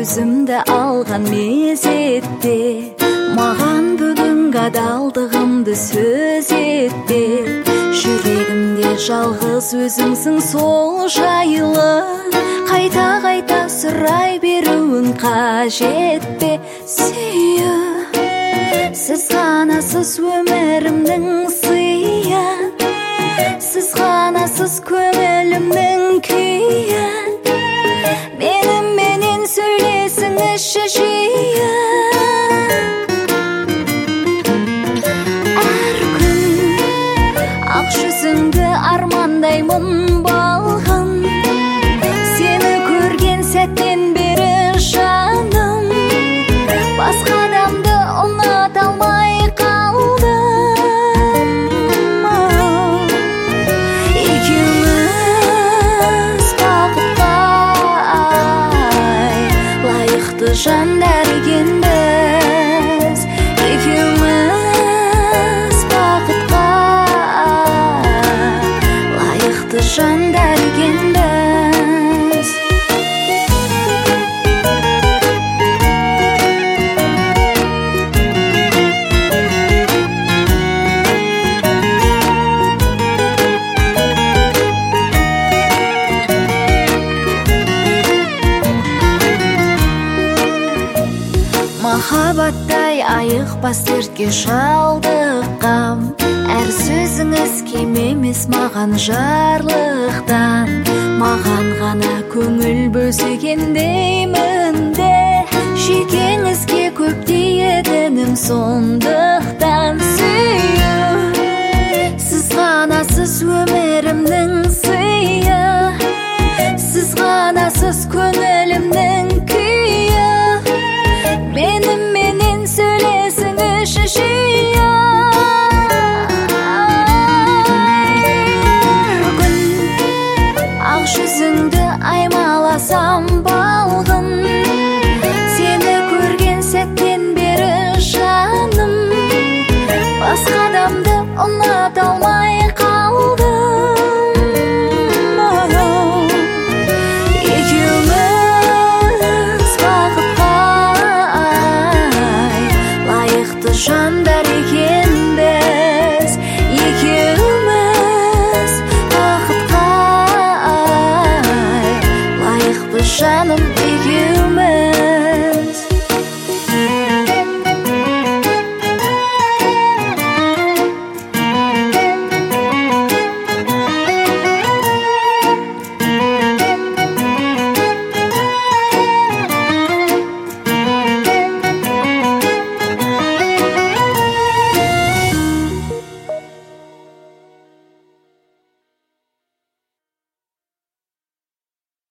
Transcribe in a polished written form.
өзімді алған мезетте, маған бүгін адалдығымды сөз етте. Жүрегімде жалғыз өзіңсің сол жайлы, қайта сұрай беруін қажет пе? Сүйі, сіз ғанасыз өмірімнің сыйы, сіз ғанасыз көңілімнің күйі. Меніменен сөйлесіңізші жиі. Әр күн ақ жүзіңді армандаймын балғын, сені көрген сәттен бері жаным басқа адамды ұната алмай қалдым. Екеуміз бақытқа лайықты жандар екенбіз. Екеуміз бақытқа лайықты жандар екенбіз. Махаббаттай айықпас дертке шалдыққам, әр сөзіңіз кем емес маған жарлықтан. Маған ғана көңіл бөлсеген деймін де, жекеңізге көп тиетінім сондықтан. Сүйі, сіз ғанасыз өмірімнің